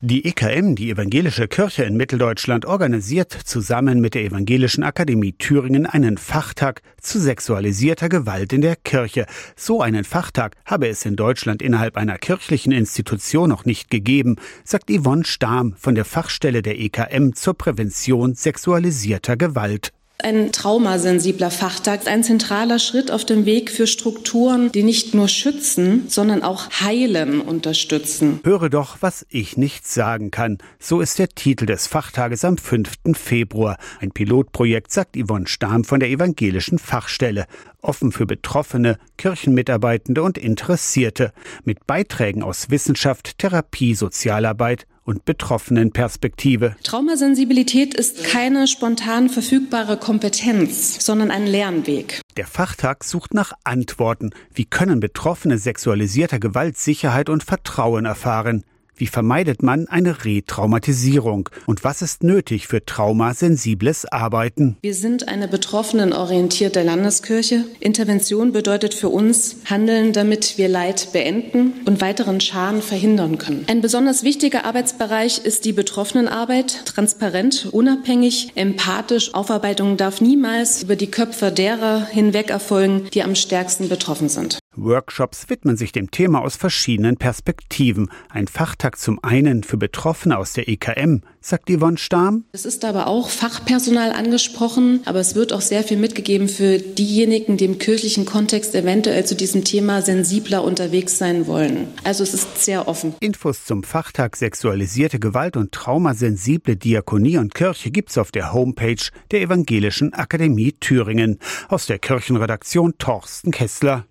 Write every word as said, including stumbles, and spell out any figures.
Die E K M, die Evangelische Kirche in Mitteldeutschland, organisiert zusammen mit der Evangelischen Akademie Thüringen einen Fachtag zu sexualisierter Gewalt in der Kirche. So einen Fachtag habe es in Deutschland innerhalb einer kirchlichen Institution noch nicht gegeben, sagt Yvonne Stahm von der Fachstelle der E K M zur Prävention sexualisierter Gewalt. Ein traumasensibler Fachtag ist ein zentraler Schritt auf dem Weg für Strukturen, die nicht nur schützen, sondern auch heilen unterstützen. Höre doch, was ich nicht sagen kann. So ist der Titel des Fachtages am fünften Februar. Ein Pilotprojekt, sagt Yvonne Stahm von der Evangelischen Fachstelle. Offen für Betroffene, Kirchenmitarbeitende und Interessierte. Mit Beiträgen aus Wissenschaft, Therapie, Sozialarbeit und Betroffenenperspektive. Traumasensibilität ist keine spontan verfügbare Kompetenz, sondern ein Lernweg. Der Fachtag sucht nach Antworten. Wie können Betroffene sexualisierter Gewalt Sicherheit und Vertrauen erfahren? Wie vermeidet man eine Retraumatisierung? Und was ist nötig für traumasensibles Arbeiten? Wir sind eine betroffenenorientierte Landeskirche. Intervention bedeutet für uns Handeln, damit wir Leid beenden und weiteren Schaden verhindern können. Ein besonders wichtiger Arbeitsbereich ist die Betroffenenarbeit. Transparent, unabhängig, empathisch. Aufarbeitung darf niemals über die Köpfe derer hinweg erfolgen, die am stärksten betroffen sind. Workshops widmen sich dem Thema aus verschiedenen Perspektiven. Ein Fachtag zum einen für Betroffene aus der E K M, sagt Yvonne Stahm. Es ist aber auch Fachpersonal angesprochen, aber es wird auch sehr viel mitgegeben für diejenigen, die im kirchlichen Kontext eventuell zu diesem Thema sensibler unterwegs sein wollen. Also es ist sehr offen. Infos zum Fachtag Sexualisierte Gewalt und traumasensible Diakonie und Kirche gibt's auf der Homepage der Evangelischen Akademie Thüringen. Aus der Kirchenredaktion Torsten Kessler.